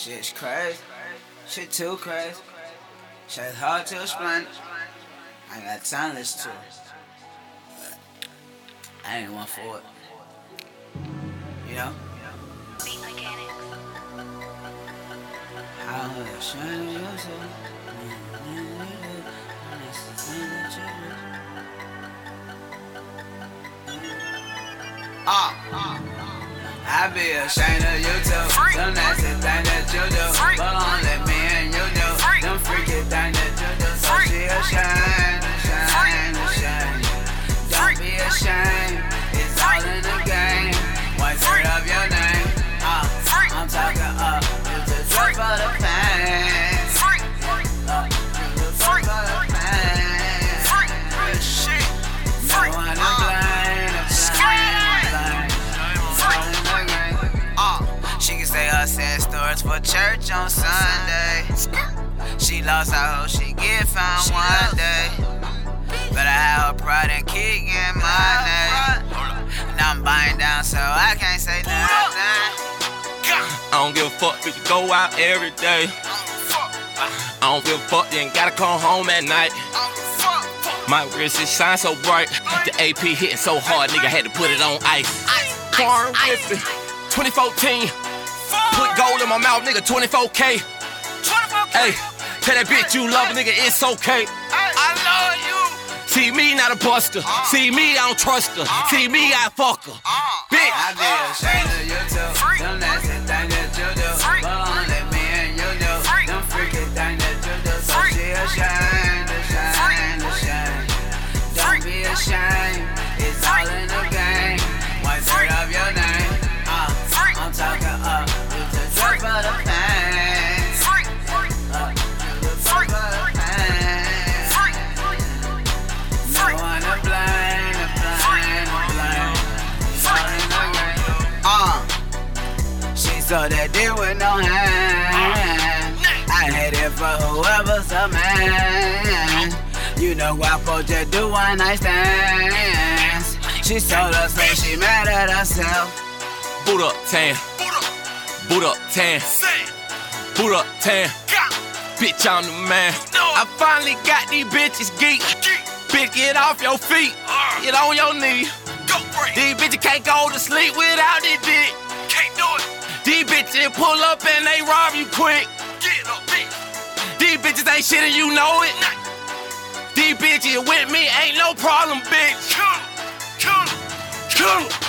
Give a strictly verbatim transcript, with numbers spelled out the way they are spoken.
Shit's crazy. Shit too crazy. Shit's hard to explain. I ain't got time to listen to it. I ain't one for it. You know? Beat mechanics. How the shine yourself. Ah, I be ashamed of you too. Them nasty things that you do, but only me and you do. Them freaky things that you do. So she ashamed, ashamed, ashamed. Don't be ashamed. It's all in the game. Once heard of your name, uh, I'm talking up. You just drip for the pain. Uh, you just drip for the pain. No one to blame. She can say her sad stories for church on Sunday. She lost her hoe, she get found one day. Better have her pride and kick in my name. Now I'm buying down, so I can't say nothing. I don't give a fuck, bitch, you go out every day. I don't give a fuck, then gotta come home at night. My wrist is shine so bright, the A P hitting so hard, nigga had to put it on ice. Foreign whipping, twenty fourteen. Put gold in my mouth, nigga, twenty-four K. Hey, tell that bitch you love her, nigga, it's okay. I love you. See me, not a buster. See me, I don't trust her. See me, I fuck her. Bitch. I be ashamed of you too. Them nasty things that you do, but only me and you do. Them freaky things that you do. So she ashamed, ashamed, ashamed. Don't be ashamed. It's all in the game. Once heard of your name, uh, I'm talking up. You just drip for the pain. Uh, you just drip for the pain. No one to blame, to blame, to blame. It's all in the game. Uh, she saw that dick with no hand. I hate it for whoever's a man. You know why folks just do one night stands. She told us that she mad at herself. Boot up, tan. Boot up, tan. Boot up, tan. Bitch, I'm the man. I finally got these bitches geek. Bitch, get off your feet. Get on your knee. These bitches can't go to sleep without this dick. Can't do it. These bitches pull up and they rob you quick. Get up, bitch. These bitches ain't shit and you know it. These bitches with me ain't no problem, bitch. Come, come, come.